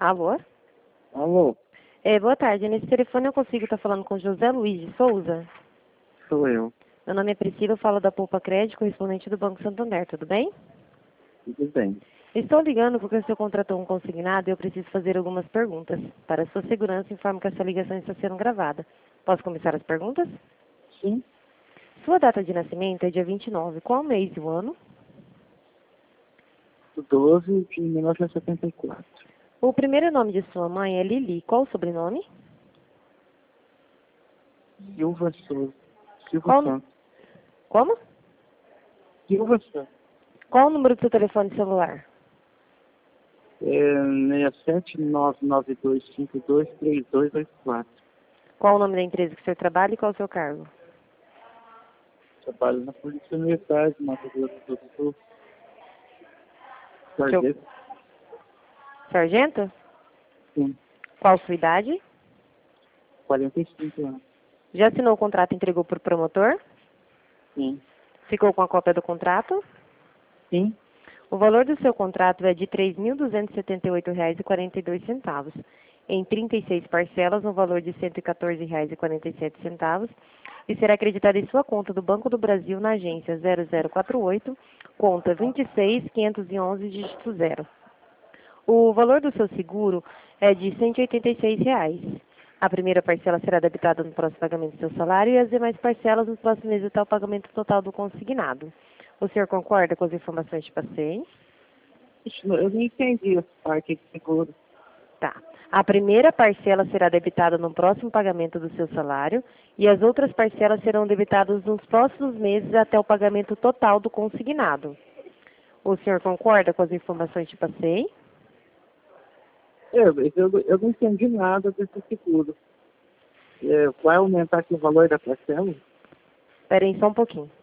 Alô? Alô, Boa tarde. Nesse telefone eu consigo estar falando com José Luiz de Souza? sou eu. Meu nome é Priscila, eu falo da Poupa Crédito, correspondente do Banco Santander, tudo bem? Tudo bem. Estou ligando porque o senhor contratou um consignado e eu preciso fazer algumas perguntas. Para sua segurança, informo que essa ligação está sendo gravada. Posso começar as perguntas? Sim, Sua data de nascimento é dia 29. Qual mês e o ano? 12 de 1974. O primeiro nome de sua mãe é Lili. Qual o sobrenome? Silva Souza. Silva Qual... Santos. Como? Silva Santos. Qual o número do seu telefone celular? 67992523284. Qual o nome da empresa que o senhor trabalha e qual o seu cargo? Trabalho na Polícia Militar de Mato Grosso do Sul. Seu... Sargento? Sargento? Sim, Qual sua idade? 45 anos. Já assinou o contrato e entregou por promotor? Sim. Ficou com a cópia do contrato? Sim, O valor do seu contrato é de R$ 3.278,42, em 36 parcelas, no valor de R$ 114,47, e será acreditado em sua conta do Banco do Brasil na agência 0048, conta 26.511, dígito 0. O valor do seu seguro é de R$ 186. A primeira parcela será debitada no próximo pagamento do seu salário e as demais parcelas no próximo mês até o pagamento total do consignado. O senhor concorda com as informações que passei? eu não entendi essa parte de seguro. Tá. A primeira parcela será debitada no próximo pagamento do seu salário e as outras parcelas serão debitadas nos próximos meses até o pagamento total do consignado. O senhor concorda com as informações que passei? Eu não entendi nada desse seguro. Vai aumentar aqui o valor da parcela? Esperem só um pouquinho.